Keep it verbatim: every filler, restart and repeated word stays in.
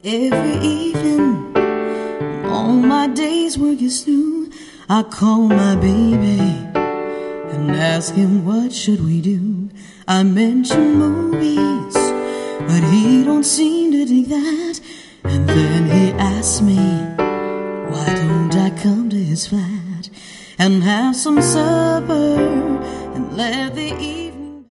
Every evening, on my days where you snooze, I call my baby and ask him what should we do. I mention movies, but he don't seem to dig that. And then he asks me, why don't I come to his flat and have some supper and let the evening